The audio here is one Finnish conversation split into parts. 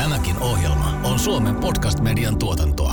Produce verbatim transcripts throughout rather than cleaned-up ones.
Tämäkin ohjelma on Suomen podcast-median tuotantoa.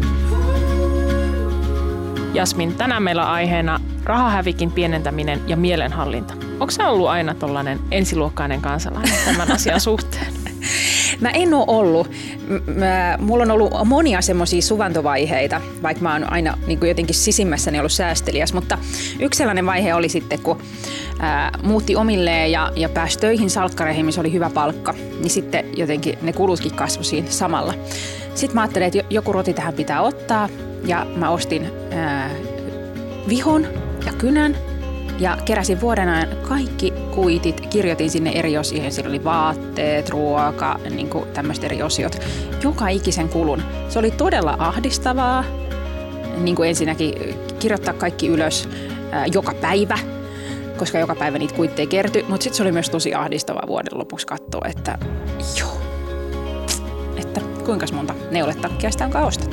Jasmin, tänään meillä on aiheena rahahävikin pienentäminen ja mielenhallinta. Onko sä ollut aina tollainen ensiluokkainen kansalainen tämän asian suhteen? Mä en ole ollut. Mä, mulla on ollut monia semmoisia suvantovaiheita, vaikka mä oon aina niin kuin jotenkin sisimmässäni ollut säästeliäs. Mutta yksi sellainen vaihe oli sitten, kun ää, muutti omilleen ja, ja pääsi töihin salkkareihin, missä oli hyvä palkka. Niin sitten jotenkin ne kulutkin kasvoi siinä samalla. Sitten mä ajattelin, että joku roti tähän pitää ottaa. Ja mä ostin ää, vihon ja kynän. Ja keräsin vuoden ajan kaikki kuitit, kirjoitin sinne eri osioihin. Siellä oli vaatteet, ruoka, niin kuin tämmöiset eri osiot. Joka ikisen kulun. Se oli todella ahdistavaa, niin kuin ensinnäkin kirjoittaa kaikki ylös ää, joka päivä, koska joka päivä niitä kuitteja kertyi. Mutta sitten se oli myös tosi ahdistavaa vuoden lopuksi katsoa, että joo, että kuinka monta neuletakkia sitä onkaan ostettu.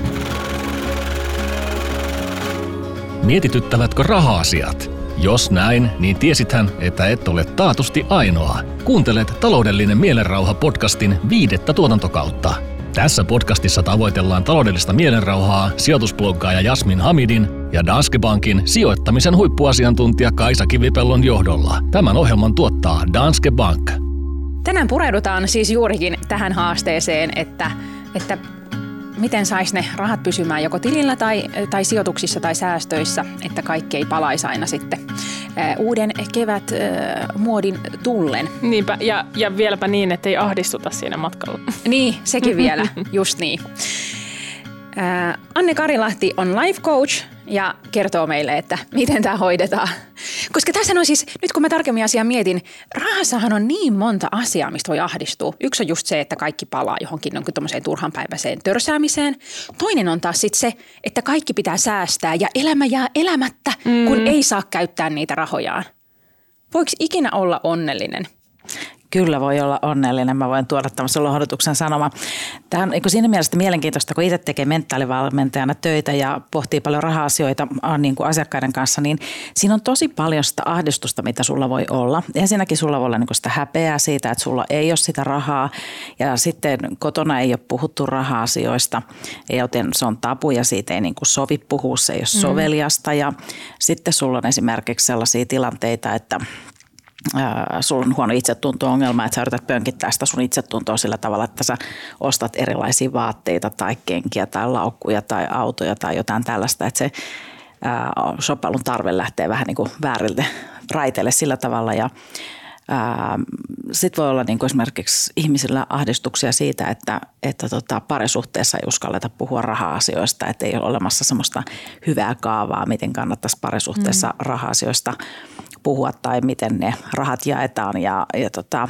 Mietityttävätkö raha-asiat? Jos näin, niin tiesithän, että et ole taatusti ainoa. Kuuntelet Taloudellinen mielenrauha-podcastin viidettä tuotantokautta. Tässä podcastissa tavoitellaan taloudellista mielenrauhaa sijoitusbloggaaja Jasmin Hamidin ja Danske Bankin sijoittamisen huippuasiantuntija Kaisa Kivipellon johdolla. Tämän ohjelman tuottaa Danske Bank. Tänään pureudutaan siis juurikin tähän haasteeseen, että, että miten saisi ne rahat pysymään joko tilillä tai, tai sijoituksissa tai säästöissä, että kaikki ei palaisi aina sitten uuden kevät muodin tullen. Niinpä, ja, ja vieläpä niin, että ei ahdistuta siinä matkalla. Niin, sekin vielä, just niin. Anne Karilahti on life coach ja kertoo meille, että miten tämä hoidetaan. Koska tässä on siis, nyt kun mä tarkemmin asiaa mietin, rahassahan on niin monta asiaa, mistä voi ahdistua. Yksi on just se, että kaikki palaa johonkin tommoseen turhanpäiväiseen törsäämiseen. Toinen on taas sitten se, että kaikki pitää säästää ja elämä jää elämättä, mm. kun ei saa käyttää niitä rahojaan. Voiko ikinä olla onnellinen? Kyllä voi olla onnellinen. Mä voin tuoda tämmöisen lohdutuksen sanoma. Tämä on siinä mielessä mielenkiintoista, kun itse tekee mentaalivalmentajana töitä ja pohtii paljon raha-asioita niin kuin asiakkaiden kanssa, niin siinä on tosi paljon sitä ahdistusta, mitä sulla voi olla. Ensinnäkin sulla voi olla niin kuin sitä häpeää siitä, että sulla ei ole sitä rahaa ja sitten kotona ei ole puhuttu raha-asioista, joten se on tabu ja siitä ei niin kuin sovi puhua, se ei ole soveliasta ja sitten sulla on esimerkiksi sellaisia tilanteita, että sulla on huono itsetunto-ongelma, että sä yrität pönkittää sitä sun itsetuntoa sillä tavalla, että sä ostat erilaisia vaatteita tai kenkiä tai laukkuja tai autoja tai jotain tällaista, että se shoppailun tarve lähtee vähän niin kuin vääriltä raiteille sillä tavalla ja sitten voi olla niin kuin esimerkiksi ihmisillä ahdistuksia siitä, että, että tota, parisuhteessa ei uskalleta puhua raha-asioista, että ei ole olemassa semmoista hyvää kaavaa, miten kannattaisi parisuhteessa mm. raha-asioista puhua tai miten ne rahat jaetaan ja, ja tota,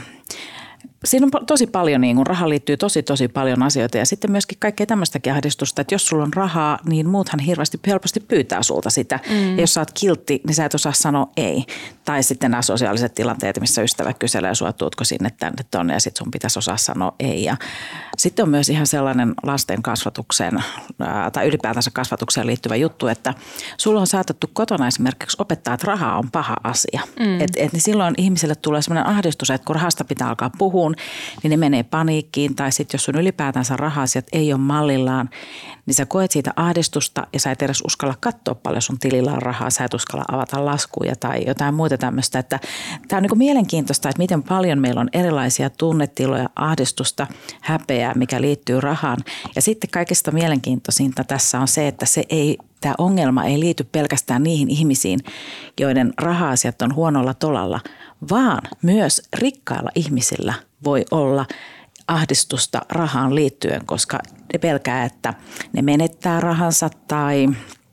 siinä on tosi paljon, niin kun rahaan liittyy tosi tosi paljon asioita ja sitten myöskin kaikkea tämmöistäkin ahdistusta, että jos sulla on rahaa, niin muuthan hirveästi helposti pyytää sulta sitä. Mm. Ja jos sä oot kiltti, niin sä et osaa sanoa ei. Tai sitten nämä sosiaaliset tilanteet, missä ystävä kyselee sua, tuutko sinne tänne tonne ja sitten sun pitäisi osaa sanoa ei. Ja sitten on myös ihan sellainen lasten kasvatukseen tai ylipäätänsä kasvatukseen liittyvä juttu, että sulla on saatettu kotona esimerkiksi opettaa, että raha on paha asia. Mm. Et, et, niin silloin ihmisille tulee sellainen ahdistus, että kun rahasta pitää alkaa puhua, niin ne menee paniikkiin tai sitten jos sun ylipäätänsä raha-asiat ei ole mallillaan, niin sä koet siitä ahdistusta ja sä et edes uskalla katsoa paljon sun tilillä on rahaa, sä et uskalla avata laskuja tai jotain muuta tämmöistä. Että tämä on niin kuin mielenkiintoista, että miten paljon meillä on erilaisia tunnetiloja, ahdistusta, häpeää, mikä liittyy rahaan. Ja sitten kaikista mielenkiintoisinta tässä on se, että se ei, tämä ongelma ei liity pelkästään niihin ihmisiin, joiden raha-asiat on huonolla tolalla, vaan myös rikkailla ihmisillä voi olla ahdistusta rahaan liittyen, koska ne pelkää, että ne menettää rahansa tai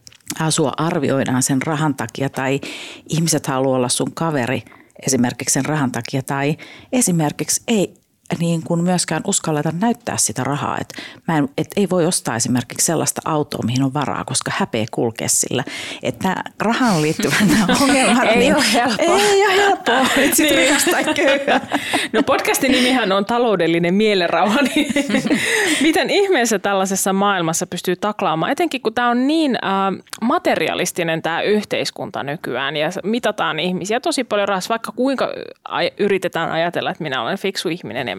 sua arvioidaan sen rahan takia tai ihmiset haluaa olla sun kaveri esimerkiksi sen rahan takia tai esimerkiksi ei niin kuin myöskään uskalleta näyttää sitä rahaa. Että mä en, et ei voi ostaa esimerkiksi sellaista autoa, mihin on varaa, koska häpeä kulkee sillä. Että rahaan liittyvät nämä ongelmat. Ei niin, ole helppoa. Ei ole helppoa. Sitten niin. Rikastaa köyhää. No podcastin nimihän on Taloudellinen mielenrauha. Niin miten ihmeessä tällaisessa maailmassa pystyy taklaamaan? Etenkin kun tämä on niin äh, materialistinen tämä yhteiskunta nykyään ja mitataan ihmisiä tosi paljon rahassa. Vaikka kuinka aj- yritetään ajatella, että minä olen fiksu ihminen ja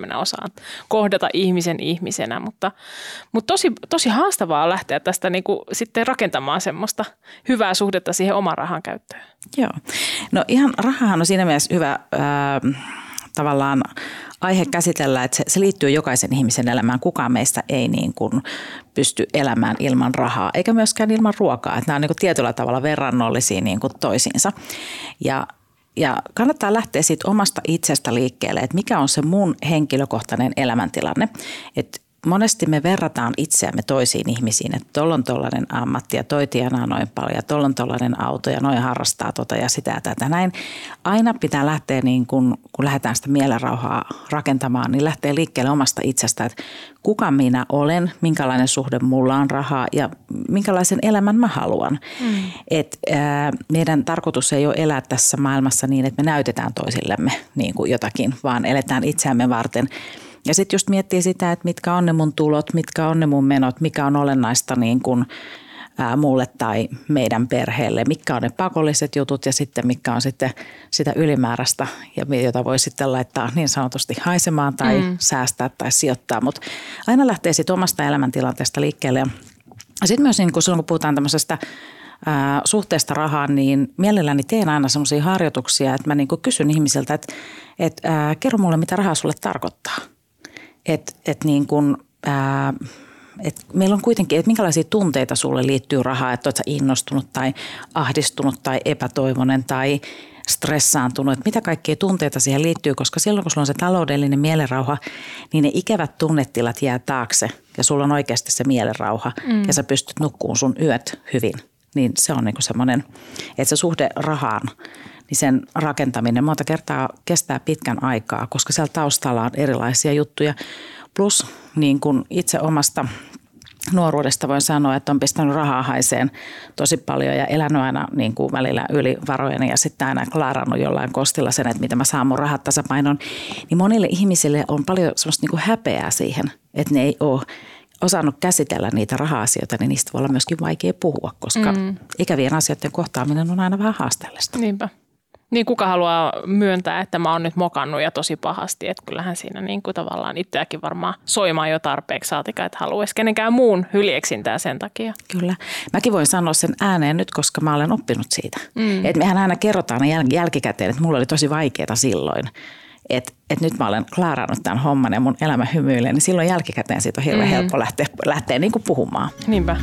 mä osaan kohdata ihmisen ihmisenä, mutta, mutta tosi, tosi haastavaa on lähteä tästä niin kuin sitten rakentamaan semmoista hyvää suhdetta siihen oman rahan käyttöön. Joo. No ihan rahahan on siinä mielessä hyvä ää, tavallaan aihe käsitellä, että se, se liittyy jokaisen ihmisen elämään. Kukaan meistä ei niin kuin pysty elämään ilman rahaa, eikä myöskään ilman ruokaa. Että nämä on niin kuin tietyllä tavalla verrannollisia niin kuin toisiinsa. Ja, ja kannattaa lähteä siitä omasta itsestä liikkeelle, että mikä on se mun henkilökohtainen elämäntilanne. Että monesti me verrataan itseämme toisiin ihmisiin, että tuolla on tuollainen ammatti ja toi tienaa noin paljon ja tuolla on tuollainen auto ja noin harrastaa tota ja sitä ja tätä näin. Aina pitää lähteä, niin kun, kun lähdetään sitä mielenrauhaa rakentamaan, niin lähtee liikkeelle omasta itsestä, että kuka minä olen, minkälainen suhde mulla on rahaa ja minkälaisen elämän mä haluan. Mm. Et, ää, meidän tarkoitus ei ole elää tässä maailmassa niin, että me näytetään toisillemme niin kuin jotakin, vaan eletään itseämme varten. Ja sitten just miettii sitä, että mitkä on ne mun tulot, mitkä on ne mun menot, mikä on olennaista niin kuin, ää, mulle tai meidän perheelle, mitkä on ne pakolliset jutut ja sitten mitkä on sitten sitä ylimääräistä, jota voi sitten laittaa niin sanotusti haisemaan tai mm. säästää tai sijoittaa. Mutta aina lähtee sitten omasta elämäntilanteesta liikkeelle. Ja sitten myös niin kun silloin, kun puhutaan tämmöisestä ää, suhteesta rahaan, niin mielelläni teen aina semmoisia harjoituksia, että mä niin kun kysyn ihmisiltä, että et, ää, kerro mulle, mitä rahaa sulle tarkoittaa. Että et niin kun, ää, et meillä on kuitenkin, että minkälaisia tunteita sulle liittyy rahaa, että olet sä innostunut tai ahdistunut tai epätoivoinen tai stressaantunut, että mitä kaikkia tunteita siihen liittyy, koska silloin kun sulla on se taloudellinen mielenrauha, niin ne ikävät tunnetilat jää taakse ja sulla on oikeasti se mielenrauha mm. ja sä pystyt nukkuun sun yöt hyvin, niin se on niinku semmoinen, että se suhde rahaan, niin sen rakentaminen monta kertaa kestää pitkän aikaa, koska siellä taustalla on erilaisia juttuja. Plus niin kuin itse omasta nuoruudesta voin sanoa, että on pistänyt rahaa haiseen tosi paljon ja elänyt aina niin kuin välillä yli varojeni ja sitten aina klaarannut jollain kostilla sen, että miten mä saan mun rahat tasapainon. Niin monille ihmisille on paljon semmoista niin kuin häpeää siihen, että ne ei ole osannut käsitellä niitä raha-asioita, niin niistä voi olla myöskin vaikea puhua, koska mm. ikävien asioiden kohtaaminen on aina vähän haasteellista. Niinpä. Niin kuka haluaa myöntää, että mä oon nyt mokannut ja tosi pahasti, että kyllähän siinä niin kuin tavallaan itseäkin varmaan soimaa jo tarpeeksi saatika, että haluaisi kenenkään muun hyljeksintää sen takia. Kyllä. Mäkin voin sanoa sen ääneen nyt, koska mä olen oppinut siitä. Mm. Että mehän aina kerrotaan jäl- jälkikäteen, että mulla oli tosi vaikeaa silloin, että et nyt mä olen klaarannut tämän homman ja mun elämä hymyilee, niin silloin jälkikäteen siitä on hirveän mm. helppo lähteä, lähteä niin kuin puhumaan. Niinpä.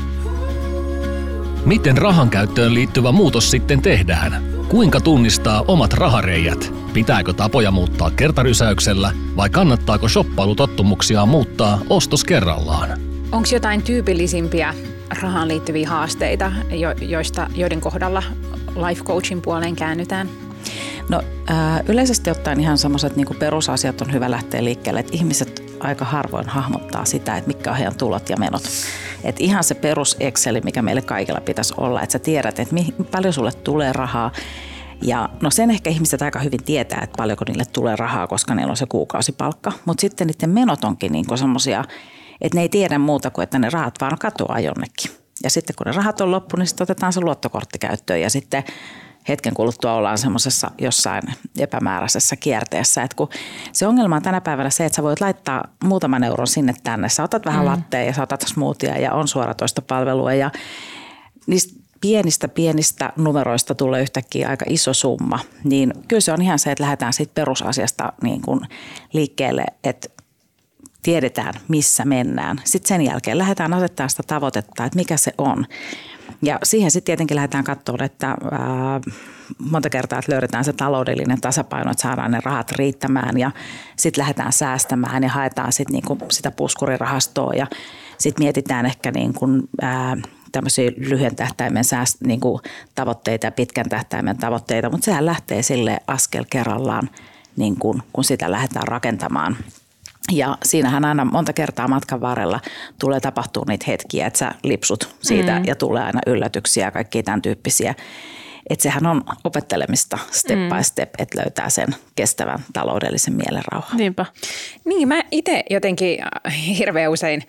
Miten rahan käyttöön liittyvä muutos sitten tehdään? Kuinka tunnistaa omat rahareijät? Pitääkö tapoja muuttaa kertarysäyksellä vai kannattaako shoppailutottumuksia muuttaa ostos kerrallaan? Onko jotain tyypillisimpiä rahaan liittyviä haasteita, joista, joiden kohdalla life coachin puoleen käännytään? No ää, yleisesti ottaen ihan semmoiset niin kuin perusasiat on hyvä lähteä liikkeelle, että ihmiset aika harvoin hahmottaa sitä, että mitkä on heidän tulot ja menot. Että ihan se perus Exceli, mikä meille kaikilla pitäisi olla, että sä tiedät, että mi- paljon sulle tulee rahaa. Ja no sen ehkä ihmiset aika hyvin tietää, että paljonko niille tulee rahaa, koska niillä on se kuukausipalkka. Mutta sitten niiden menot onkin niin kuin semmoisia, että ne ei tiedä muuta kuin, että ne rahat vaan katoaa jonnekin. Ja sitten kun ne rahat on loppu, niin sitten otetaan se luottokortti käyttöön ja sitten hetken kuluttua ollaan semmoisessa jossain epämääräisessä kierteessä. Et kun se ongelma on tänä päivänä se, että sä voit laittaa muutaman euron sinne tänne. Sä otat vähän mm. lattea ja sä otat smoothia ja on suoratoista palvelua ja niistä pienistä pienistä numeroista tulee yhtäkkiä aika iso summa. Niin kyllä se on ihan se, että lähdetään siitä perusasiasta niin kuin liikkeelle, että tiedetään missä mennään. Sitten sen jälkeen lähdetään asettaa sitä tavoitetta, että mikä se on. Ja siihen sitten tietenkin lähdetään katsomaan, että ää, monta kertaa että löydetään se taloudellinen tasapaino, että saadaan ne rahat riittämään ja sitten lähdetään säästämään ja haetaan sitten niinku sitä puskurirahastoa ja sitten mietitään ehkä niinku, ää, tämmöisiä lyhyen tähtäimen sääst- niinku tavoitteita ja pitkän tähtäimen tavoitteita, mutta sehän lähtee sille askel kerrallaan, niinku, kun sitä lähdetään rakentamaan. Ja siinähän aina monta kertaa matkan varrella tulee tapahtua niitä hetkiä, että sä lipsut siitä mm. ja tulee aina yllätyksiä ja kaikkia tämän tyyppisiä. Että sehän on opettelemista step mm. by step, että löytää sen kestävän taloudellisen mielenrauhan. Niinpä. Niin, mä itse jotenkin hirveän usein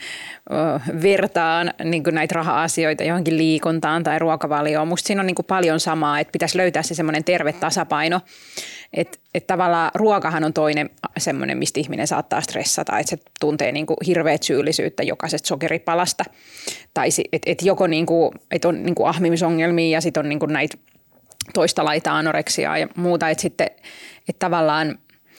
vertaan niin kuin näitä raha-asioita johonkin liikuntaan tai ruokavalioon. Musta siinä on niin kuin paljon samaa, että pitäisi löytää se semmoinen terve tasapaino. Että et tavallaan ruokahan on toinen semmoinen, mistä ihminen saattaa stressata, että se tuntee niinku hirveät syyllisyyttä jokaisesta sokeripalasta. Tai että et joko niinku, et on niinku ahmimisongelmia ja sitten on niinku näitä toista laitaa anoreksiaa ja muuta. Että sitten et tavallaan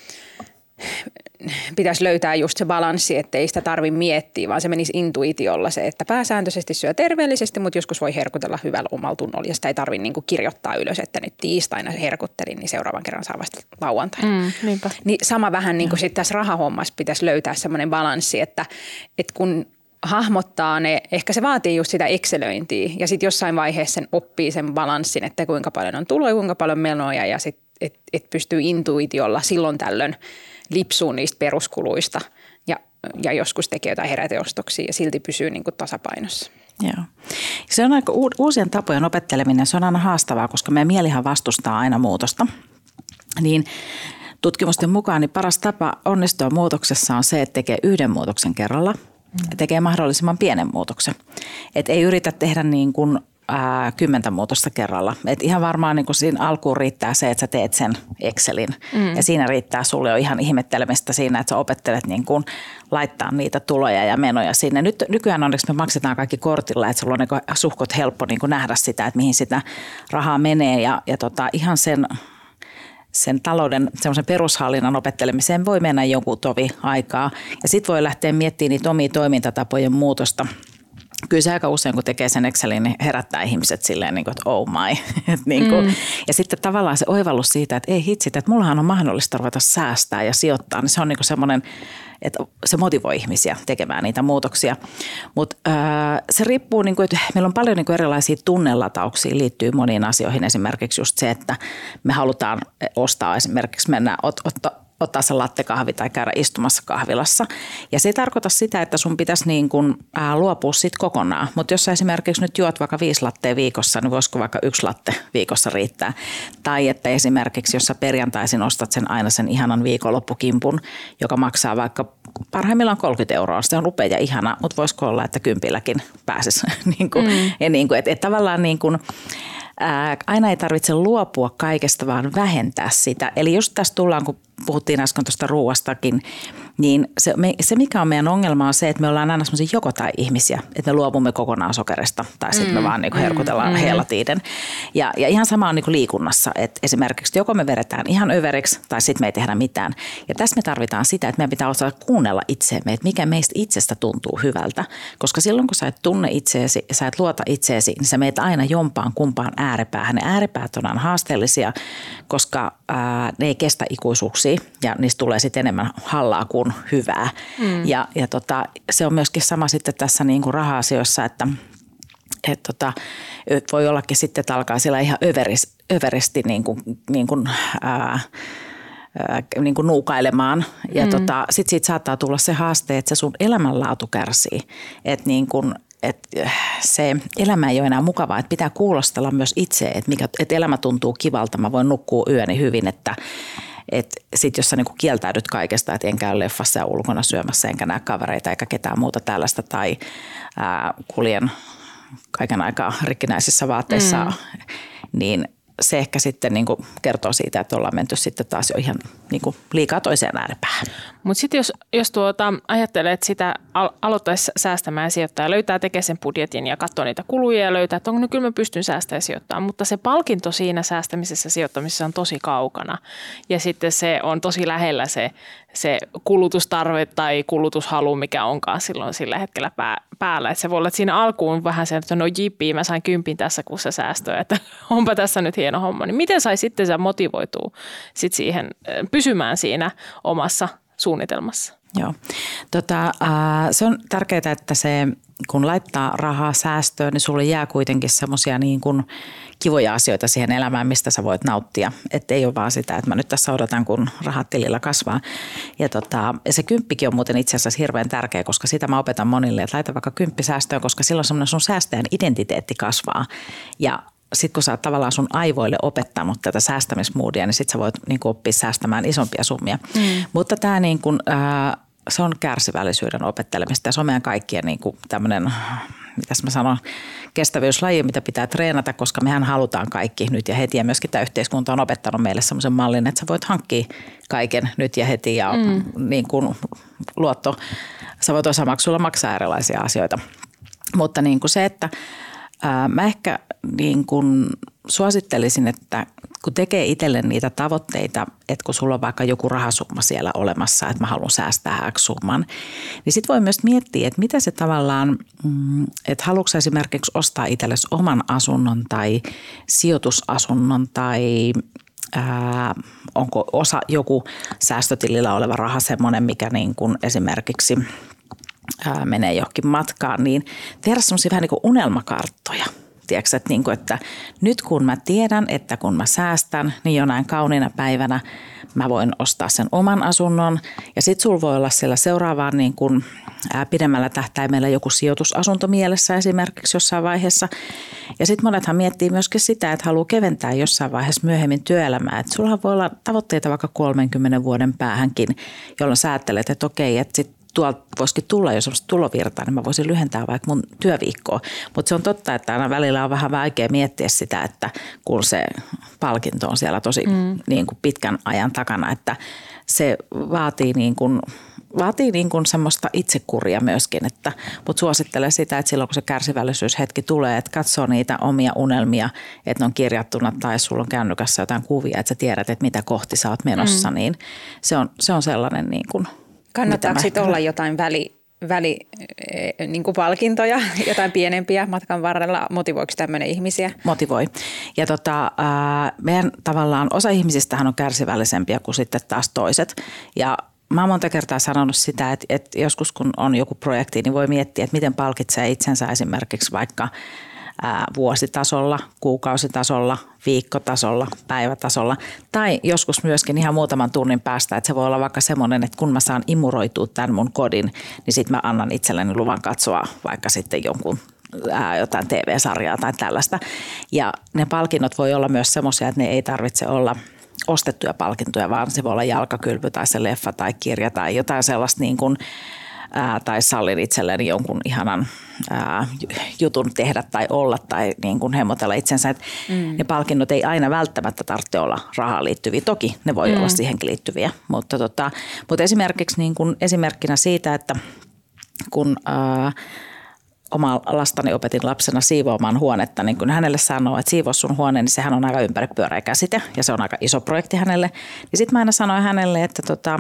pitäisi löytää just se balanssi, että ei sitä tarvitse miettiä, vaan se menisi intuitiolla se, että pääsääntöisesti syö terveellisesti, mutta joskus voi herkutella hyvällä omalla tunnolla ja sitä ei tarvitse niinku kirjoittaa ylös, että nyt tiistaina herkuttelin, niin seuraavan kerran saa vasta lauantaina. Mm, niinpä. Niin sama vähän niin kuin sitten tässä rahahommassa pitäisi löytää semmoinen balanssi, että, että kun hahmottaa ne, ehkä se vaatii just sitä excelöintiä ja sitten jossain vaiheessa sen oppii sen balanssin, että kuinka paljon on tuloja, kuinka paljon menoja ja sitten et, et pystyy intuitiolla silloin tällöin lipsuun niistä peruskuluista ja, ja joskus tekee jotain heräteostoksia ja silti pysyy niin kuin tasapainossa. Joo. Se on aika uusien tapojen opetteleminen, se on aina haastavaa, koska meidän mielihan vastustaa aina muutosta. Niin tutkimusten mukaan niin paras tapa onnistua muutoksessa on se, että tekee yhden muutoksen kerralla ja tekee mahdollisimman pienen muutoksen. Et ei yritä tehdä niin kuin Ää, kymmentä muutosta kerralla. Et ihan varmaan niin kuin siinä alkuun riittää se, että sä teet sen Excelin. Mm. Ja siinä riittää sulle jo ihan ihmettelemistä siinä, että sä opettelet niin kuin laittaa niitä tuloja ja menoja sinne. Nyt, nykyään onneksi me maksetaan kaikki kortilla, että sulla on niin kuin suhkot helppo niin kuin nähdä sitä, että mihin sitä rahaa menee. Ja, ja tota, ihan sen, sen talouden, semmoisen perushallinnan opettelemiseen voi mennä jonkun tovi aikaa. Ja sitten voi lähteä miettimään niitä omia toimintatapojen muutosta. Kyllä se aika usein, kun tekee sen Excelin, niin herättää ihmiset silleen, niin kuin, että oh my. niin kuin, mm. Ja sitten tavallaan se oivallus siitä, että ei hitsit, että mullahan on mahdollista ruveta säästää ja sijoittaa, niin se on niin kuin semmoinen, että se motivoi ihmisiä tekemään niitä muutoksia. Mutta äh, se riippuu, niin kuin, että meillä on paljon niin kuin erilaisia tunnelatauksia liittyy moniin asioihin. Esimerkiksi just se, että me halutaan ostaa esimerkiksi mennä ot, ot, ottaa se lattekahvi tai käydä istumassa kahvilassa. Ja se ei tarkoita sitä, että sun pitäisi niin kuin, ää, luopua siitä kokonaan. Mutta jos sä esimerkiksi nyt juot vaikka viisi lattea viikossa, niin voisiko vaikka yksi latte viikossa riittää? Tai että esimerkiksi, jos sä perjantaisin ostat sen aina sen ihanan viikonloppukimpun, joka maksaa vaikka parhaimmillaan kolmekymmentä euroa. Se on upea ja ihana, mutta voisiko olla, että kympilläkin pääsisi. niin kuin, mm. ja niin kuin, et, et tavallaan niin kuin, ää, aina ei tarvitse luopua kaikesta, vaan vähentää sitä. Eli just tässä tullaan, kun puhuttiin äsken tuosta ruuastakin, niin se, me, se mikä on meidän ongelma on se, että me ollaan aina semmoisia joko tai ihmisiä, että me luovumme kokonaan sokerista tai sitten mm, me vaan niin kuin herkutellaan mm, helatiiden. Ja, ja ihan sama on niin kuin liikunnassa, että esimerkiksi joko me vedetään ihan överiksi tai sitten me ei tehdä mitään. Ja tässä me tarvitaan sitä, että meidän pitää osata kuunnella itseemme, että mikä meistä itsestä tuntuu hyvältä. Koska silloin kun sä et tunne itseesi ja sä et luota itseesi, niin sä meet aina jompaan kumpaan ääripäähän. Ne ääripäät on haasteellisia, koska ää, ne ei kestä ikuisuuksia ja niistä tulee sitten enemmän hallaa kuin hyvää. Mm. Ja, ja tota, se on myöskin sama sitten tässä niin kuin raha-asioissa, että et tota, voi ollakin sitten, että alkaa siellä ihan överis, överisti niin kuin, niin kuin, ää, ää, niin kuin nuukailemaan. Ja mm. tota, sitten siitä saattaa tulla se haaste, että se sun elämänlaatu kärsii. Että niin kuin, että se elämä ei ole enää mukavaa, että pitää kuulostella myös itse, että, mikä, että elämä tuntuu kivalta, mä voin nukkua yöni hyvin, että että sitten jos sä niinku kieltäydyt kaikesta, että en käy leffassa ja ulkona syömässä, enkä näe kavereita eikä ketään muuta tällaista tai ää, kuljen kaiken aikaa rikkinäisissä vaatteissa, mm. niin se ehkä sitten niinku kertoo siitä, että ollaan menty sitten taas jo ihan niinku liikaa toiseen ääripäähän. Mutta sitten jos, jos tuota, ajattelee, että sitä al- aloittaisi säästämään ja sijoittaa ja löytää, tekee sen budjetin ja katsoo niitä kuluja ja löytää, että onko no, kyllä mä pystyn säästämään ja sijoittamaan. Mutta se palkinto siinä säästämisessä ja sijoittamisessa on tosi kaukana ja sitten se on tosi lähellä se, se kulutustarve tai kulutushalu, mikä onkaan silloin sillä hetkellä pää, päällä. Et se voi olla, että siinä alkuun vähän se, että no jippii, mä sain kympin tässä kuussa säästöä, että onpa tässä nyt hieno homma. Niin miten sai sitten se motivoituu sit siihen pysymään siinä omassa suunnitelmassa? Joo. Tota, äh, se on tärkeää, että se, kun laittaa rahaa säästöön, niin sulle jää kuitenkin semmoisia niin kuin kivoja asioita siihen elämään, mistä sä voit nauttia. Että ei ole vaan sitä, että mä nyt tässä odotan, kun rahat tilillä kasvaa. Ja, tota, ja se kymppikin on muuten itse asiassa hirveän tärkeä, koska sitä mä opetan monille, että laita vaikka kymppi säästöön, koska silloin semmoinen sun säästäjän identiteetti kasvaa. Ja sitten kun sä oot tavallaan sun aivoille opettanut tätä säästämismoodia, niin sitten sä voit niin kuin oppia säästämään isompia summia. Mm. Mutta tämä niin kuin, äh, se on kärsivällisyyden opettelemista ja se on meidän kaikkien niin kuin tämmöinen mitäs mä sanon, kestävyyslaji, mitä pitää treenata, koska mehän halutaan kaikki nyt ja heti. Ja myöskin tämä yhteiskunta on opettanut meille semmoisen mallin, että sä voit hankkia kaiken nyt ja heti ja mm. niin kuin luotto, sä voit osamaksulla maksaa erilaisia asioita. Mutta niin kuin se, että ää, mä ehkä niin kuin suosittelisin, että kun tekee itselle niitä tavoitteita, että kun sulla on vaikka joku rahasumma siellä olemassa, että mä haluan säästää X-summan, niin sit voi myös miettiä, että mitä se tavallaan, että haluatko esimerkiksi ostaa itsellesi oman asunnon tai sijoitusasunnon tai ää, onko osa joku säästötilillä oleva raha semmoinen, mikä niin kuin esimerkiksi ää, menee johonkin matkaan, niin tehdä semmoisia vähän niin kuin unelmakarttoja. Tiedätkö, että, niin kuin, että nyt kun mä tiedän, että kun mä säästän, niin jonain kauniina päivänä mä voin ostaa sen oman asunnon. Ja sit sulla voi olla siellä seuraavaan niin kuin, ää, pidemmällä tähtäimellä joku sijoitusasunto mielessä esimerkiksi jossain vaiheessa. Ja sit monethan miettii myöskin sitä, että haluaa keventää jossain vaiheessa myöhemmin työelämää. Että sulla voi olla tavoitteita vaikka kolmenkymmenen vuoden päähänkin, jolloin sä ajattelet, että okei, että sit tuolta voisikin tulla jo semmoista tulovirtaa, niin mä voisin lyhentää vaikka mun työviikkoa. Mutta se on totta, että aina välillä on vähän vaikea miettiä sitä, että kun se palkinto on siellä tosi mm. niin kuin pitkän ajan takana, että se vaatii niin kuin, vaatii niin kuin semmoista itsekuria myöskin, että, mutta suosittelen sitä, että silloin kun se kärsivällisyyshetki tulee, että katsoo niitä omia unelmia, että ne on kirjattuna tai sulla on kännykässä jotain kuvia, että sä tiedät, että mitä kohti sä oot menossa, mm. niin se on, se on sellainen niin kuin kannattaako sitten olla jotain väli, väli niin kuin palkintoja, jotain pienempiä matkan varrella? Motivoiko tämmöinen ihmisiä? Motivoi. Ja tota, ää, meidän tavallaan osa ihmisistähän on kärsivällisempiä kuin sitten taas toiset. Ja mä oon monta kertaa sanonut sitä, että, että joskus kun on joku projekti, niin voi miettiä, että miten palkitsee itsensä esimerkiksi vaikka ää, vuositasolla, kuukausitasolla, viikkotasolla, päivätasolla tai joskus myöskin ihan muutaman tunnin päästä, että se voi olla vaikka semmoinen, että kun mä saan imuroitua tämän mun kodin, niin sitten mä annan itselleni luvan katsoa vaikka sitten jonkun ää, jotain T V-sarjaa tai tällaista. Ja ne palkinnot voi olla myös semmoisia, että ne ei tarvitse olla ostettuja palkintoja, vaan se voi olla jalkakylpy tai se leffa tai kirja tai jotain sellaista niin kuin Ää, tai sallin itselleni jonkun ihanan ää, jutun tehdä tai olla tai niin kuin hemmotella itsensä. Et mm. Ne palkinnot ei aina välttämättä tarvitse olla rahaan liittyviä. Toki ne voi mm. olla siihenkin liittyviä, mutta, tota, mutta esimerkiksi niin kuin esimerkkinä siitä, että kun ää, oma lastani opetin lapsena siivoamaan huonetta, niin kun hänelle sanoo, että siivoo sun huone, niin sehän on aika ympäripyöreä käsite ja se on aika iso projekti hänelle. Niin sitten mä aina sanoin hänelle, että tota,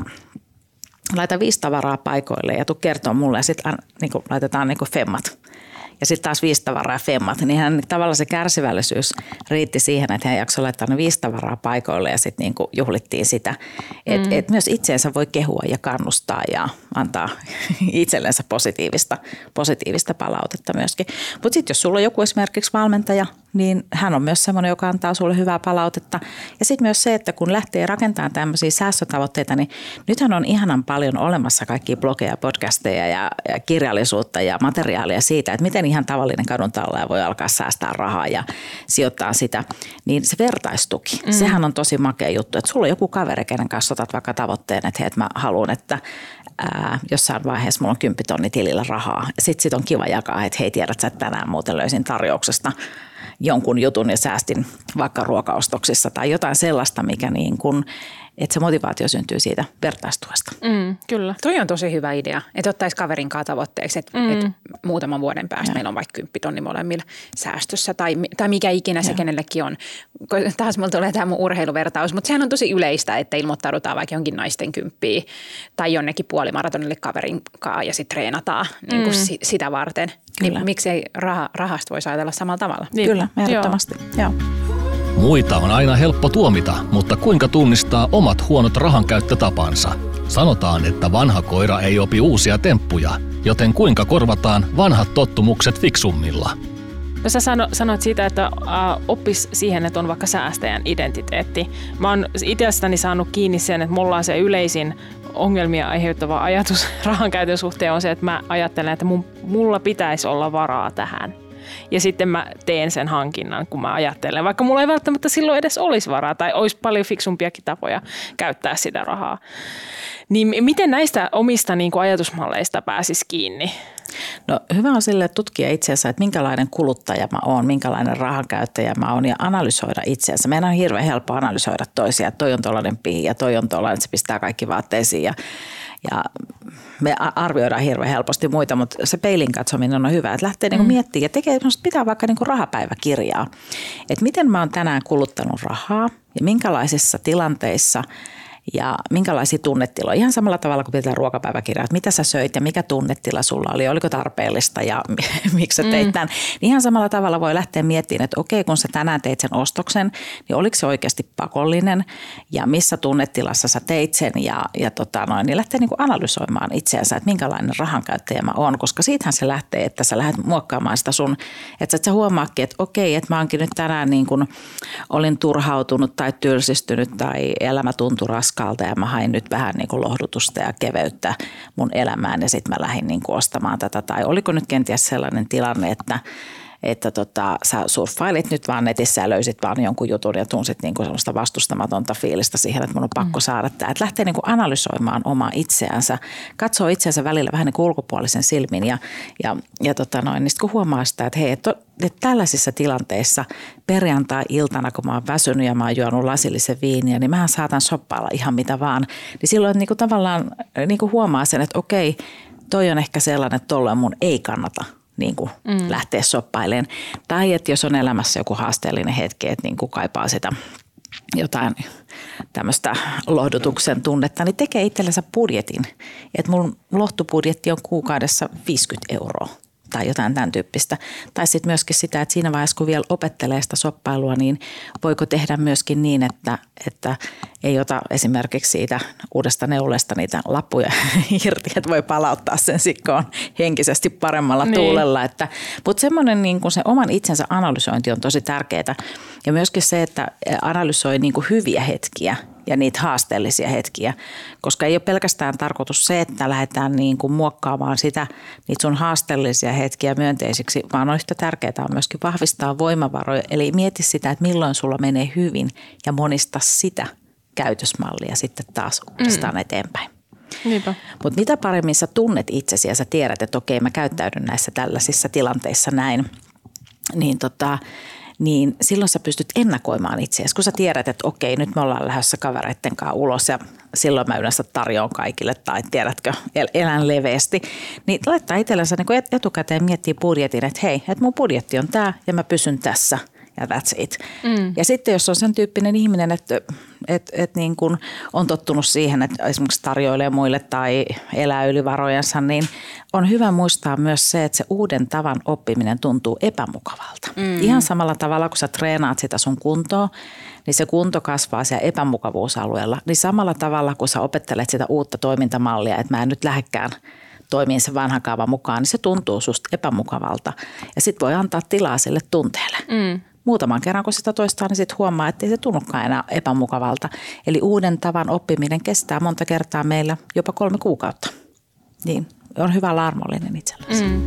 laita viisi tavaraa paikoille ja tuu kertoa mulle ja sitten niin laitetaan niin femmat. Ja sitten taas viisi tavaraa ja femmat. Niin hän tavallaan se kärsivällisyys riitti siihen, että hän jaksoi laittaa ne viisi tavaraa paikoille ja sitten niin juhlittiin sitä. Että mm. et myös itseensä voi kehua ja kannustaa ja antaa itsellensä positiivista, positiivista palautetta myöskin. Mutta sitten jos sulla on joku esimerkiksi valmentaja, niin hän on myös semmoinen, joka antaa sulle hyvää palautetta. Ja sitten myös se, että kun lähtee rakentamaan tämmöisiä säästötavoitteita, niin nythän on ihanan paljon olemassa kaikkia blogeja, podcasteja ja, ja kirjallisuutta ja materiaalia siitä, että miten ihan tavallinen kaduntallaaja voi alkaa säästää rahaa ja sijoittaa sitä. Niin se vertaistuki, mm. sehän on tosi makea juttu, että sulla on joku kaveri, kenen kanssa otat vaikka tavoitteen, että hei, että mä haluan, että ää, jossain vaiheessa mulla on kymppitonni tilillä rahaa. Sitten sit on kiva jakaa, että hei, tiedät sä, että tänään muuten löysin tarjouksesta jonkun jutun ja säästin vaikka ruokaostoksissa tai jotain sellaista, mikä niin kuin, että se motivaatio syntyy siitä vertaistuesta. Mm, kyllä. Toi on tosi hyvä idea, että ottaisi kaverin kanssa tavoitteeksi, että, mm. että muutaman vuoden päästä ja meillä on vaikka kymppitonni molemmilla säästössä tai, tai mikä ikinä ja se kenellekin on. Taas mulla tulee tämä mun urheiluvertaus, mutta sehän on tosi yleistä, että ilmoittaudutaan vaikka jonkin naisten kymppiin tai jonnekin puolimaratonille kaverin kanssa ja sitten treenataan niin kuin mm. sitä varten. Niin, miksei rah- rahasta voisi ajatella samalla tavalla? Niin. Kyllä, ehdottomasti. Joo. Muita on aina helppo tuomita, mutta kuinka tunnistaa omat huonot rahankäyttötapansa? Sanotaan, että vanha koira ei opi uusia temppuja, joten kuinka korvataan vanhat tottumukset fiksummilla? No sä sano, sanoit siitä, että äh, oppis siihen, että on vaikka säästäjän identiteetti. Mä oon itsestäni saanut kiinni sen, että mulla on se yleisin ongelmia aiheuttava ajatus rahankäytön suhteen on se, että mä ajattelen, että mun, mulla pitäisi olla varaa tähän. Ja sitten mä teen sen hankinnan, kun mä ajattelen, vaikka mulla ei välttämättä silloin edes olisi varaa tai olisi paljon fiksumpiakin tapoja käyttää sitä rahaa. Niin miten näistä omista niin kuin ajatusmalleista pääsisi kiinni? No hyvä on sille tutkia itseänsä, että minkälainen kuluttaja mä oon, minkälainen rahankäyttäjä mä oon ja analysoida itseänsä. Meidän on hirveän helppo analysoida toisia, että toi on tollainen pihi ja toi on tollainen, että se pistää kaikki vaatteisiin ja, ja me arvioidaan hirveän helposti muita, mutta se peilin katsominen on hyvä, että lähtee mm. niinku miettimään ja tekee, pitää vaikka niinku rahapäiväkirjaa, että miten mä oon tänään kuluttanut rahaa ja minkälaisissa tilanteissa ja minkälaisia tunnetiloja. Ihan samalla tavalla kuin pitää ruokapäiväkirjaa, että mitä sä söit ja mikä tunnetila sulla oli, oliko tarpeellista ja miksi sä teit tämän. Mm. Niin ihan samalla tavalla voi lähteä miettimään, että okei, kun sä tänään teit sen ostoksen, niin oliko se oikeasti pakollinen ja missä tunnetilassa sä teit sen ja, ja tota noin, niin lähtee niin kuin analysoimaan itseänsä, että minkälainen rahankäyttäjä mä oon, koska siitähän se lähtee, että sä lähdet muokkaamaan sitä sun, että sä huomaakin, että okei, että mä oonkin nyt tänään niin kuin olin turhautunut tai tylsistynyt tai elämä tuntui raskaan ja mä hain nyt vähän niin kuin lohdutusta ja keveyttä mun elämään ja sitten mä lähdin niin kuin ostamaan tätä. Tai oliko nyt kenties sellainen tilanne, että, että tota, sä surffailit nyt vaan netissä ja löysit vaan jonkun jutun ja tunsit niin kuin sellaista vastustamatonta fiilistä siihen, että mun on pakko saada tämä. Että lähtee niin kuin analysoimaan omaa itseänsä, katsoo itseänsä välillä vähän niin kuin ulkopuolisen silmin ja, ja, ja tota noin, niin sitten kun huomaa sitä, että hei, että että tällaisissa tilanteissa perjantai-iltana, kun mä oon väsynyt ja mä oon juonut lasillisen viiniä, niin mähän saatan shoppailla ihan mitä vaan. Niin silloin niin kuin tavallaan niin kuin huomaa sen, että okei, toi on ehkä sellainen, että tolleen mun ei kannata niin kuin mm. lähteä shoppailemaan. Tai että jos on elämässä joku haasteellinen hetki, että niin kuin kaipaa sitä jotain tämmöistä lohdutuksen tunnetta, niin tekee itsellensä budjetin. Että mun lohtubudjetti on kuukaudessa viisikymmentä euroa. Tai jotain tämän tyyppistä. Tai sitten myöskin sitä, että siinä vaiheessa, kun vielä opettelee sitä shoppailua, niin voiko tehdä myöskin niin, että, että ei ota esimerkiksi siitä uudesta neulesta niitä lappuja irti, että voi palauttaa sen sikkoon henkisesti paremmalla niin. tuulella. Että, mutta semmoinen niin kuin se oman itsensä analysointi on tosi tärkeää. Ja myöskin se, että analysoi niin kuin hyviä hetkiä ja niitä haasteellisia hetkiä, koska ei ole pelkästään tarkoitus se, että lähdetään niin kuin muokkaamaan sitä, niitä sun haasteellisia hetkiä myönteisiksi, vaan on yhtä tärkeää on myöskin vahvistaa voimavaroja. Eli mieti sitä, että milloin sulla menee hyvin ja monista sitä käytösmallia sitten taas uudestaan mm. eteenpäin. Mutta mitä paremmin sä tunnet itsesi ja sä tiedät, että okei, mä käyttäydyn näissä tällaisissa tilanteissa näin, niin tota... niin silloin sä pystyt ennakoimaan itseäsi. Kun sä tiedät, että okei, nyt me ollaan lähdössä kavereitten kanssa ulos ja silloin mä yleensä tarjoan kaikille tai tiedätkö, elän leveästi, niin laittaa itsellensä niin etukäteen miettiä budjetin, että hei, että mun budjetti on tää ja mä pysyn tässä ja that's it. Mm. Ja sitten jos on sen tyyppinen ihminen, että et, et niin kun on tottunut siihen, että esimerkiksi tarjoilee muille tai elää yli varojensa, niin on hyvä muistaa myös se, että se uuden tavan oppiminen tuntuu epämukavalta. Mm. Ihan samalla tavalla, kun sä treenaat sitä sun kuntoa, niin se kunto kasvaa siellä epämukavuusalueella. Niin samalla tavalla, kun sä opettelet sitä uutta toimintamallia, että mä en nyt lähdekään toimiin sen vanhan kaavan mukaan, niin se tuntuu susta epämukavalta. Ja sit voi antaa tilaa sille tunteelle. Mm. Muutaman kerran, kun sitä toistaa, niin sitten huomaa, että ei se tunnukaan enää epämukavalta. Eli uuden tavan oppiminen kestää monta kertaa meillä jopa kolme kuukautta. Niin, on hyvä olla armollinen itsellesi. Mm.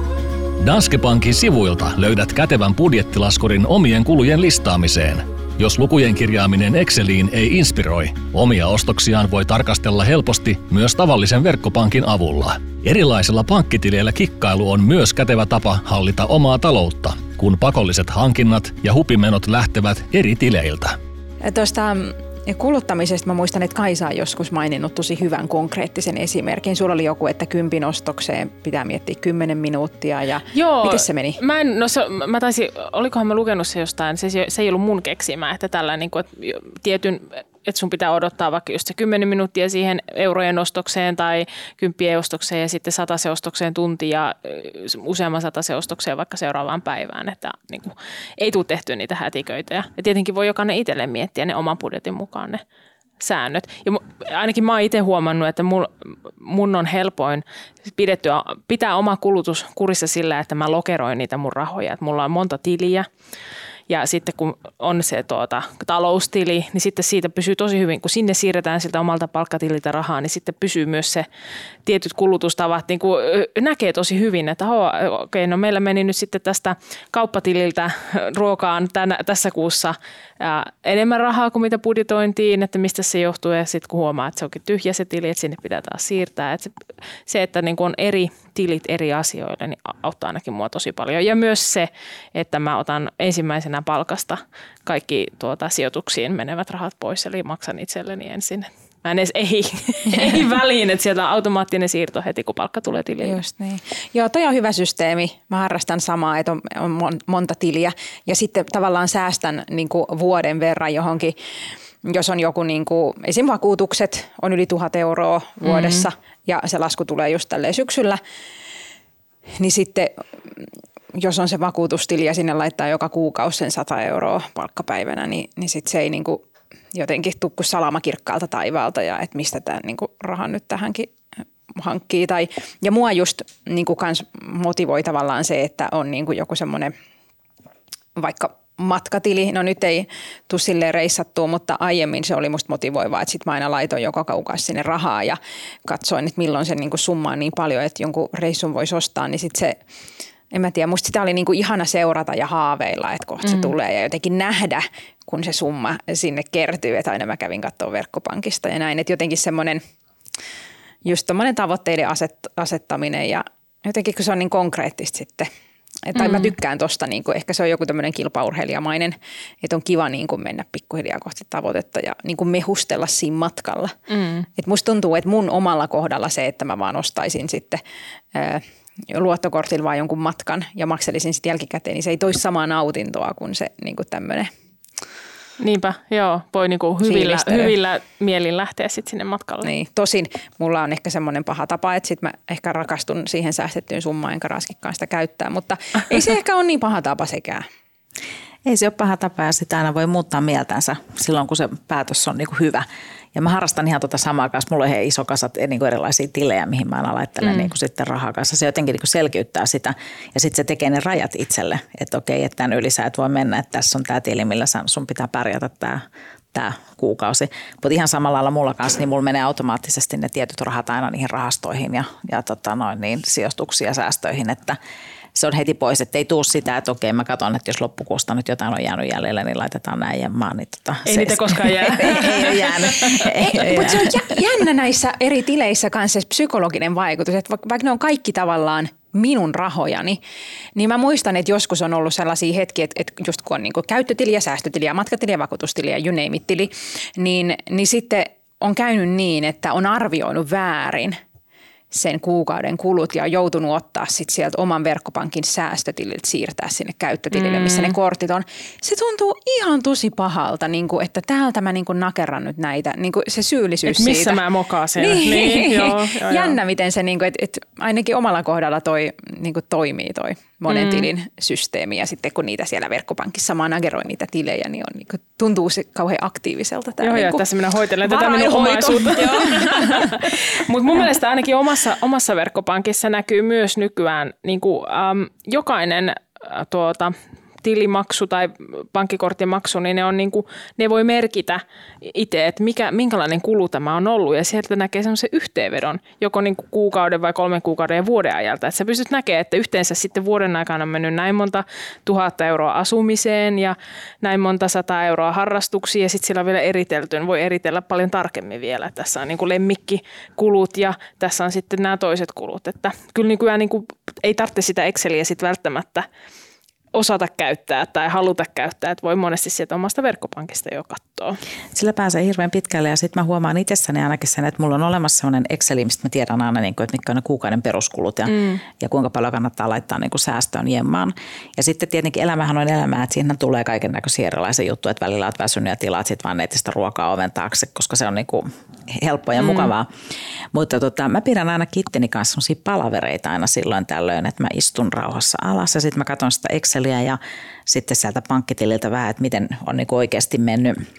Danske Bankin sivuilta löydät kätevän budjettilaskurin omien kulujen listaamiseen. Jos lukujen kirjaaminen Exceliin ei inspiroi, omia ostoksiaan voi tarkastella helposti myös tavallisen verkkopankin avulla. Erilaisilla pankkitileillä kikkailu on myös kätevä tapa hallita omaa taloutta, kun pakolliset hankinnat ja hupimenot lähtevät eri tileiltä. Tuosta kuluttamisesta mä muistan, että Kaisa on joskus maininnut tosi hyvän konkreettisen esimerkin. Sulla oli joku, että kympin ostokseen pitää miettiä kymmenen minuuttia ja Joo, miten se meni? Mä en, no se, mä taisin, olikohan mä lukenut se jostain, se, se ei ollut mun keksimä, että tällainen niin kuin, että tietyn, että sun pitää odottaa vaikka just se kymmenen minuuttia siihen eurojen ostokseen tai kymppien ostokseen ja sitten satasen ostokseen tunti ja useamman satasen ostokseen vaikka seuraavaan päivään, että niin kuin, ei tule tehtyä niitä hätiköitä. Ja tietenkin voi jokainen itselleen miettiä ne oman budjetin mukaan ne säännöt. Ja ainakin mä oon itse huomannut, että mun, mun on helpoin pidettyä, pitää oma kulutus kurissa sillä, että mä lokeroin niitä mun rahoja. Että mulla on monta tiliä Ja sitten kun on se tuota, taloustili, niin sitten siitä pysyy tosi hyvin, kun sinne siirretään siltä omalta palkkatililtä rahaa, niin sitten pysyy myös se tietyt kulutustavat, niin kuin näkee tosi hyvin, että okei, okay, no meillä meni nyt sitten tästä kauppatililtä ruokaan tänä, tässä kuussa ää, enemmän rahaa kuin mitä budjetointiin, että mistä se johtuu, ja sitten kun huomaa, että se onkin tyhjä se tili, että sinne pitää taas siirtää. Että se, se, että niin kuin on eri tilit eri asioille, niin auttaa ainakin mua tosi paljon. Ja myös se, että mä otan ensimmäisenä palkasta kaikki tuota, sijoituksiin menevät rahat pois, eli maksan itselleni ensin. Mä en edes ei, ei väliin, että sieltä on automaattinen siirto heti, kun palkka tulee tiliin. Just niin. Joo, toi on hyvä systeemi. Mä harrastan samaa, että on, on monta tiliä ja sitten tavallaan säästän niin kuin vuoden verran johonkin, jos on joku niin kuin, esim. Vakuutukset on yli tuhat euroa vuodessa mm-hmm. ja se lasku tulee just tälleen syksyllä, niin sitten jos on se vakuutustili ja sinne laittaa joka kuukausi sen sata euroa palkkapäivänä, niin, niin sitten se ei niin kuin jotenkin tukku salama kirkkaalta taivaalta ja että mistä tämä niinku raha nyt tähänkin hankkii. Tai, ja mua just niinku kans motivoi tavallaan se, että on niinku joku semmoinen vaikka matkatili. No nyt ei tule silleen reissattua, mutta aiemmin se oli musta motivoivaa, että sit mä aina laitoin joka kuukausi sinne rahaa ja katsoin, että milloin se niinku summa on niin paljon, että jonkun reissun voisi ostaa, niin sit se en mä tiedä, musta sitä oli niinku ihana seurata ja haaveilla, että kohta se mm. tulee ja jotenkin nähdä, kun se summa sinne kertyy, että aina mä kävin katsoa verkkopankista ja näin, että jotenkin semmoinen just tommoinen tavoitteiden aset, asettaminen ja jotenkin kun se on niin konkreettista sitten, tai mm. mä tykkään tosta, niin kuin, ehkä se on joku tämmöinen kilpaurheilijamainen, että on kiva niin kuin mennä pikkuhiljaa kohti tavoitetta ja niin kuin mehustella siinä matkalla. Mm. Et musta tuntuu, että mun omalla kohdalla se, että mä vaan ostaisin sitten ää, luottokortilla vaan jonkun matkan ja makselisin sitten jälkikäteen, niin se ei toisi samaa nautintoa kuin se niin kuin tämmöinen. Niinpä, joo. Voi niinku hyvillä, hyvillä mielin lähteä sitten sinne matkalle. Niin, tosin mulla on ehkä semmoinen paha tapa, että sitten mä ehkä rakastun siihen säästettyyn summaan, enkä raskikkaan sitä käyttää, mutta ei se ehkä ole niin paha tapa sekään. Ei se ole paha tapa ja sitä aina voi muuttaa mieltänsä silloin, kun se päätös on niinku hyvä. Ja mä harrastan ihan tuota samaa kanssa. Mulla on ihan iso kasat niin erilaisia tilejä, mihin mä aina laittelen mm. niin sitten rahaa kanssa. Se jotenkin niin selkiyttää sitä ja sitten se tekee ne rajat itselle. Että okei, että tämän yli sä et voi mennä, että tässä on tämä tili, millä sun pitää pärjätä tämä, tämä kuukausi. Mutta ihan samalla lailla mulla kanssa, niin mulla menee automaattisesti ne tietyt rahat aina niihin rahastoihin ja, ja tota noin, niin sijoituksiin ja säästöihin, että se on heti pois, että ei tule sitä, että okei mä katson, että jos loppukuusta nyt jotain on jäänyt jäljellä, niin laitetaan näin ja maan. Niin tota, ei se, niitä koskaan jää. ei, ei ole jäänyt. Ei, ei mutta se on jännä näissä eri tileissä kanssa se psykologinen vaikutus, että vaikka ne on kaikki tavallaan minun rahojani, niin mä muistan, että joskus on ollut sellaisia hetkiä, että, että just kun on niin kuin käyttötili ja säästötili ja matkatili ja vakuutustili ja you name it -tili, niin, niin sitten on käynyt niin, että on arvioinut väärin sen kuukauden kulut ja joutunut ottaa sit sieltä oman verkkopankin säästötililtä siirtää sinne käyttötilille, missä ne kortit on. Se tuntuu ihan tosi pahalta, niin kuin, että täältä mä niin kuin nakerran nyt näitä, niin kuin se syyllisyys et missä siitä. mä mokaan siellä. Niin, niin joo, joo, jännä joo. miten se, niin kuin, että, että ainakin omalla kohdalla toi niin kuin toimii toi monen mm. tilin systeemi ja sitten kun niitä siellä verkkopankissa mä nageroin niitä tilejä, niin, on, niin kuin, tuntuu se kauhean aktiiviselta. Tää, joo, niin joo, tässä minä hoitelen tätä minun omaisuutta. Mutta mun mielestä ainakin omassa, omassa verkkopankissa näkyy myös nykyään niin kuin, äm, jokainen ä, tuota, tilimaksu tai pankkikorttimaksu, niin ne, on niin kuin, ne voi merkitä itse, että mikä, minkälainen kulu tämä on ollut. Ja sieltä näkee semmoisen yhteenvedon, joko niin kuin kuukauden vai kolmen kuukauden ja vuoden ajalta. Että sä pystyt näkemään, että yhteensä sitten vuoden aikana on mennyt näin monta tuhatta euroa asumiseen ja näin monta sata euroa harrastuksiin. Ja sitten sillä on vielä eritelty, voi eritellä paljon tarkemmin vielä. Tässä on niin kuin lemmikkikulut ja tässä on sitten nämä toiset kulut. Että kyllä niin kuin, niin kuin, ei tarvitse sitä Exceliä sitten välttämättä osata käyttää tai haluta käyttää, että voi monesti sieltä omasta verkkopankista jo katsoa. Sillä pääsee hirveän pitkälle ja sitten mä huomaan itsessäni ainakin sen, että mulla on olemassa sellainen Exceli, mistä mä tiedän aina, että mitkä on ne kuukauden peruskulut ja, mm. ja kuinka paljon kannattaa laittaa niin kuin säästöön jemmaan. Ja sitten tietenkin elämähän on elämää, että siinä tulee kaiken näköisiä erilaisia juttuja, että välillä olet väsynyt ja tilaat sitten vaan netistä ruokaa oven taakse, koska se on niin kuin helppoa ja mm. mukavaa. Mutta tota, mä pidän aina kitteni kanssa sellaisia palavereita aina silloin tällöin, että mä istun rauhassa alas ja sitten mä katson sitä Exceliä ja sitten sieltä pankkitililtä vähän, että miten on niin oikeasti mennyt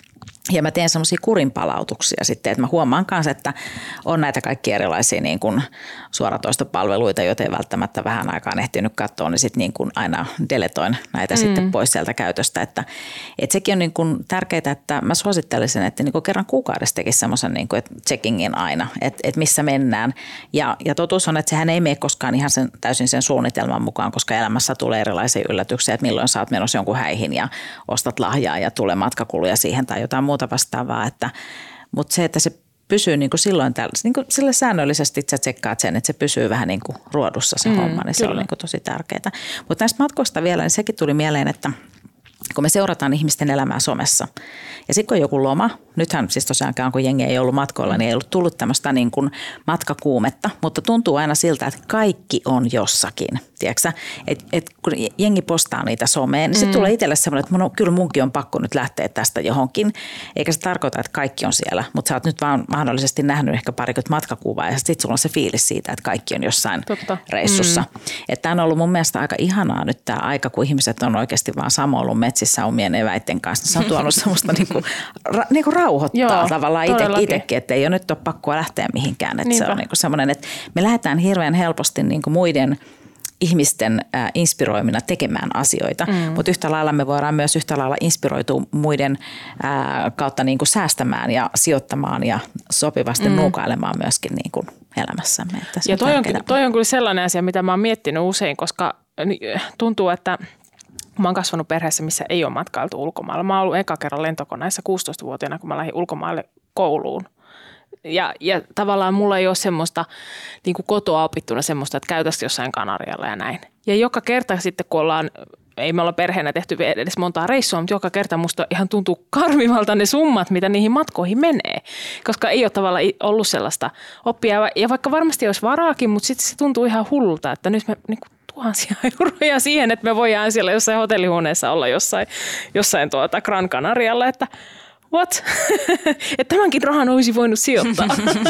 Ja mä teen semmoisia kurinpalautuksia sitten, että mä huomaan kanssa, että on näitä kaikkia erilaisia niin kuin suoratoistopalveluita, joita ei välttämättä vähän aikaan ehtinyt katsoa, niin sitten niin kuin aina deletoin näitä mm. sitten pois sieltä käytöstä. Että, että sekin on niin kuin tärkeää, että mä suosittelisin, että niin kuin kerran kuukaudessa tekisi semmoisen niin kuin, että checkingin aina, että, että missä mennään. Ja, ja totuus on, että sehän ei mene koskaan ihan sen, täysin sen suunnitelman mukaan, koska elämässä tulee erilaisia yllätyksiä, että milloin sä oot menossa jonkun häihin ja ostat lahjaa ja tulee matkakuluja siihen tai jotain muuta vastaavaa, että, mutta se, että se pysyy niin kuin silloin niin kuin sille säännöllisesti, että sä tsekkaat sen, että se pysyy vähän niin kuin ruodussa se mm, homma, niin kyllä. Se on niin kuin tosi tärkeää. Mutta näistä matkoista vielä, niin sekin tuli mieleen, että kun me seurataan ihmisten elämää somessa ja sitten kun on joku loma, nythän siis tosiaankaan kun jengi ei ollut matkoilla, niin ei ollut tullut tämmöistä niin kuin matkakuumetta, mutta tuntuu aina siltä, että kaikki on jossakin. Tiedätkö että et kun jengi postaa niitä someen, niin sitten mm. tulee itselle semmoinen, että mun, kyllä munkin on pakko nyt lähteä tästä johonkin. Eikä se tarkoita, että kaikki on siellä, mutta sä oot nyt vaan mahdollisesti nähnyt ehkä parikymmentä matkakuvaa ja sitten sulla on se fiilis siitä, että kaikki on jossain Totta. reissussa. Mm. Että tämä on ollut mun mielestä aika ihanaa nyt tämä aika, kun ihmiset on oikeasti vaan samoillut metsissä omien eväitten kanssa. Se on tuonut semmoista niinku, ra, niinku rauhoittaa Joo, tavallaan itsekin, että ei ole nyt ole pakkoa lähteä mihinkään. Että se on niinku semmoinen, että me lähdetään hirveän helposti niinku muiden ihmisten äh, inspiroimina tekemään asioita, mm. mutta yhtä lailla me voidaan myös yhtä lailla inspiroitua muiden äh, kautta niin kuin säästämään ja sijoittamaan ja sopivasti mm. nuukailemaan myöskin niin kuin elämässämme. Että ja toi on, toi on kyllä sellainen asia, mitä mä oon miettinyt usein, koska tuntuu, että mä oon kasvanut perheessä, missä ei ole matkailtu ulkomailla. Mä oon ollut eka kerran lentokoneessa kuusitoistavuotiaana, kun mä lähdin ulkomaille kouluun. Ja, ja tavallaan mulla ei ole semmoista niin kuin kotoa opittuna semmoista, että käytäisiin jossain Kanarialla ja näin. Ja joka kerta sitten, kun ollaan, ei me olla perheenä tehty edes montaa reissua, mutta joka kerta musta ihan tuntuu karmivalta ne summat, mitä niihin matkoihin menee. Koska ei ole tavallaan ollut sellaista oppia. Ja vaikka varmasti olisi varaakin, mutta sitten se tuntuu ihan hullulta, että nyt me niin kuin tuhansia euroja siihen, että me voidaan siellä jossain hotellihuoneessa olla jossain, jossain tuota Gran Canarialla, että what? Että tämänkin rahan olisi voinut sijoittaa.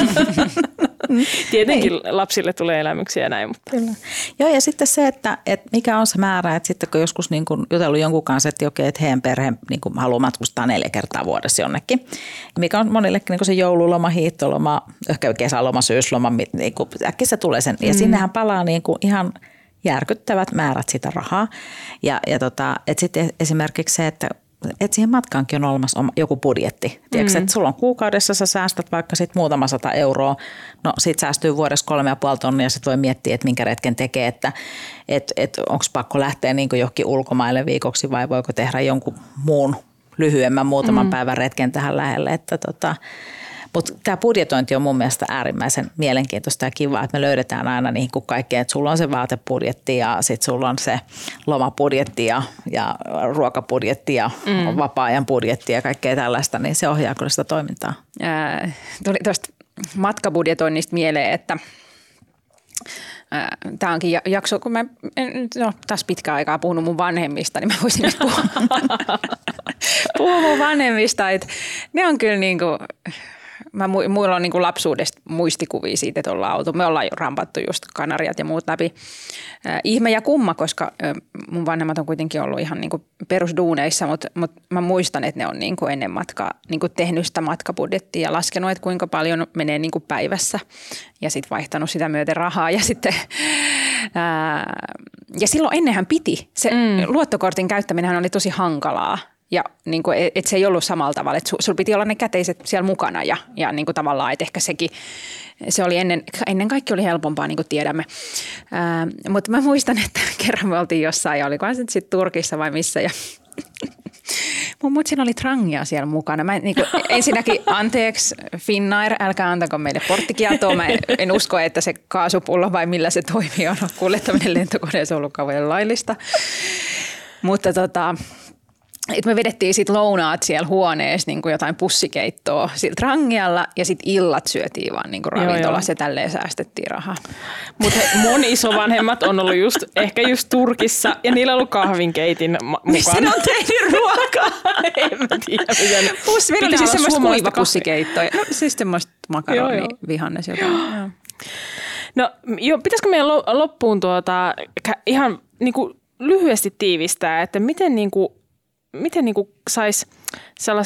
Tietenkin Ei. lapsille tulee elämyksiä ja näin. Mutta. Joo, ja sitten se, että, että mikä on se määrä, että sitten kun joskus niin kun jutellut jonkun kanssa, että okei, että heidän perhe niin kun haluaa matkustaa neljä kertaa vuodessa jonnekin. Mikä on monillekin niin se joululoma, hiihtoloma, ehkä kesäloma, syysloma, niin kun äkkiä se tulee sen. Ja mm. sinnehän palaa niin kun ihan järkyttävät määrät sitä rahaa. Ja, ja tota, että sitten esimerkiksi se, että että siihen matkaankin on olemassa joku budjetti. Tiedätkö, mm. että sulla on kuukaudessa, sä säästät vaikka sit muutama sata euroa, no sit säästyy vuodessa kolme ja puoli tonnia ja sit voi miettiä, että minkä retken tekee, että et, et onko pakko lähteä niin kuin johonkin ulkomaille viikoksi vai voiko tehdä jonkun muun lyhyemmän muutaman mm. päivän retken tähän lähelle, että tota, mutta tämä budjetointi on mun mielestä äärimmäisen mielenkiintoista ja kiva, että me löydetään aina niin kuin kaikkea, että sulla on se vaatebudjetti ja sitten sulla on se lomabudjetti ja, ja ruokabudjetti ja mm. vapaa-ajan budjetti ja kaikkea tällaista, niin se ohjaa kyllä sitä toimintaa. Ää, tuli tuosta matkabudjetoinnista mieleen, että tämä onkin jakso, kun mä en no, taas pitkään aikaa puhunut mun vanhemmista, niin mä voisin nyt puhua, puhua mun vanhemmista, että ne on kyllä niin kuin Mä, muilla on niin kuin lapsuudesta muistikuvia siitä, että ollaan oltu. Me ollaan jo rampattu just Kanariat ja muut läpi. Äh, ihme ja kumma, koska äh, mun vanhemmat on kuitenkin ollut ihan niin kuin perusduuneissa, mutta, mutta mä muistan, että ne on niin kuin ennen matkaa niin kuin tehnyt sitä matkabudjettia ja laskenut, että kuinka paljon menee niin kuin päivässä ja sitten vaihtanut sitä myöten rahaa. Ja, sitten, äh, ja silloin ennenhän piti. Se mm. luottokortin käyttäminenhän oli tosi hankalaa. Ja niin kuin, et se ei ollut samalla tavalla, että sulla piti olla ne käteiset siellä mukana ja, ja niin kuin tavallaan, että ehkä sekin, se oli ennen, ennen kaikki oli helpompaa, niin kuin tiedämme. Ää, mutta mä muistan, että kerran me oltiin jossain ja olikohan se sitten Turkissa vai missä ja mun muutsin oli trangia siellä mukana. Mä niin kuin, ensinnäkin anteeksi Finnair, älkää antako meille porttikieltoa. Mä en usko, että se kaasupullo vai millä se toimii on kuljettaminen lentokoneessa ollut kauhean laillista. Mutta tota... Et me vedettiin sitten lounaat siellä huoneessa niin kuin jotain pussikeittoa siltä rangialla ja sitten illat syötiin vaan niin kuin ravintolassa ja tälleen säästettiin rahaa. Mutta mun isovanhemmat on ollut just, ehkä just Turkissa ja niillä on ollut kahvinkeitin mukaan. Missä ne on tehnyt ruokaa? En mä tiedä. Pussi, meillä oli siis semmoista kuivapusikeittoa. No siis semmoista makaroni vihannes jotain. No jo, pitäisikö meidän loppuun tuota, ihan niin kuin lyhyesti tiivistää, että miten niin kuin Miten niin kuin saisi sellaiset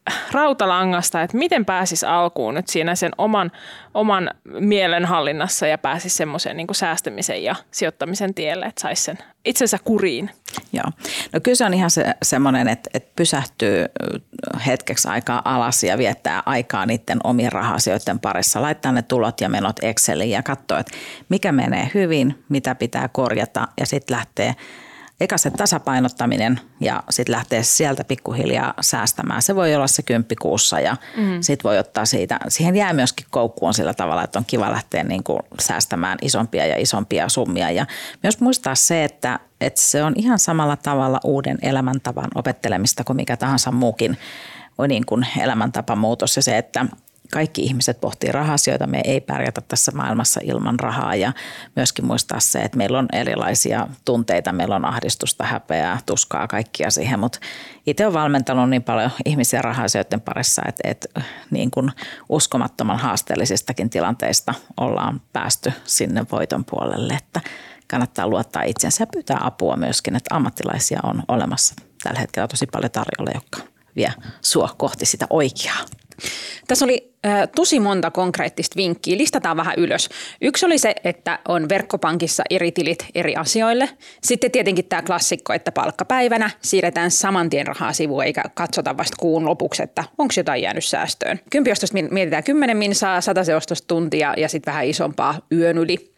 rautalangasta, että miten pääsis alkuun nyt siinä sen oman, oman mielenhallinnassa ja pääsisi semmoisen niin kuin säästämisen ja sijoittamisen tielle, että saisi sen itsensä kuriin? Joo. No kyllä se on ihan se, semmoinen, että, että pysähtyy hetkeksi aikaa alas ja viettää aikaa niiden omien raha-asioiden parissa. Laittaa ne tulot ja menot Exceliin ja katsoo, että mikä menee hyvin, mitä pitää korjata ja sitten lähtee eka se tasapainottaminen ja sitten lähtee sieltä pikkuhiljaa säästämään. Se voi olla se kymppi kuussa ja mm. sitten voi ottaa siitä. Siihen jää myöskin koukkuun sillä tavalla, että on kiva lähteä niin kuin säästämään isompia ja isompia summia. Ja myös muistaa se, että, että se on ihan samalla tavalla uuden elämäntavan opettelemista kuin mikä tahansa muukin niin kuin elämäntapamuutos ja se, että kaikki ihmiset pohtii raha-asioita, me ei pärjätä tässä maailmassa ilman rahaa ja myöskin muistaa se, että meillä on erilaisia tunteita, meillä on ahdistusta, häpeää, tuskaa, kaikkia siihen, mutta itse olen valmentanut niin paljon ihmisiä raha-asioiden parissa, että, että niin kuin uskomattoman haasteellisistakin tilanteista ollaan päästy sinne voiton puolelle, että kannattaa luottaa itsensä ja pyytää apua myöskin, että ammattilaisia on olemassa tällä hetkellä tosi paljon tarjolla, jotka vie sua kohti sitä oikeaa. Tässä oli äh, tosi monta konkreettista vinkkiä. Listataan vähän ylös. Yksi oli se, että on verkkopankissa eri tilit eri asioille. Sitten tietenkin tämä klassikko, että palkkapäivänä siirretään saman tien rahaa sivuun eikä katsota vasta kuun lopuksi, että onko jotain jäänyt säästöön. Kympiostosta mietitään kymmenen minsaa, sataseostosta tuntia ja sitten vähän isompaa yön yli.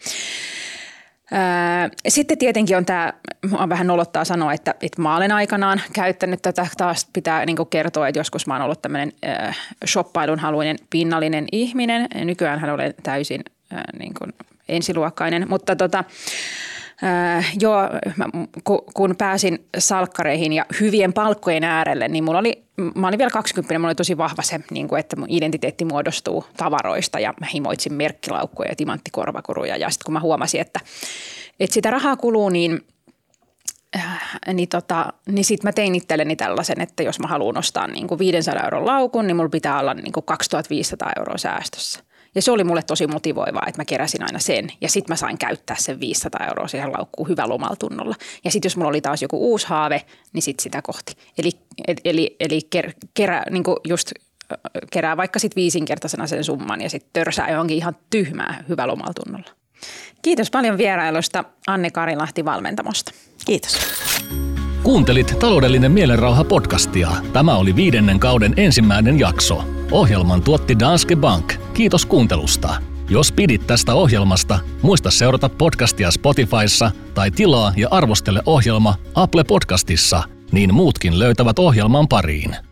Sitten tietenkin on tämä, minua vähän nolottaa sanoa, että, että mä olen aikanaan käyttänyt tätä, taas pitää niin kuin kertoa, että joskus mä oon ollut tämmöinen äh, shoppailun haluinen pinnallinen ihminen. Nykyään hän olen täysin äh, niin kuin ensiluokkainen, mutta tota, äh, joo, mä, kun pääsin salkkareihin ja hyvien palkkojen äärelle, niin mulla oli, mä olin vielä kaksikymmentä, mulla oli tosi vahva se, niin kuin, että mun identiteetti muodostuu tavaroista ja mä himoitsin merkkilaukkuja ja timanttikorvakoruja ja sitten kun mä huomasin, että, että sitä rahaa kuluu, niin Äh, niin, tota, niin sitten mä tein itselleni tällaisen, että jos mä haluan ostaa niin kuin viisisataa euron laukun, niin mulla pitää olla niin kuin kaksituhattaviisisataa euroa säästössä. Ja se oli mulle tosi motivoivaa, että mä keräsin aina sen ja sitten mä sain käyttää sen viisisataa euroa siihen laukkuun hyvällä omalla tunnolla. Ja sitten jos mulla oli taas joku uusi haave, niin sitten sitä kohti. Eli, eli, eli ker, kerää, niin kuin just, kerää vaikka sitten viisinkertaisena sen summan ja sitten törsää johonkin ihan tyhmää hyvällä omalla tunnolla. Kiitos paljon vierailusta Anne Karilahti valmentamosta. Kiitos. Kuuntelit Taloudellinen mielenrauha podcastia. Tämä oli viidennen kauden ensimmäinen jakso. Ohjelman tuotti Danske Bank. Kiitos kuuntelusta. Jos pidit tästä ohjelmasta, muista seurata podcastia Spotifyssa tai tilaa ja arvostele ohjelma Apple Podcastissa, niin muutkin löytävät ohjelman pariin.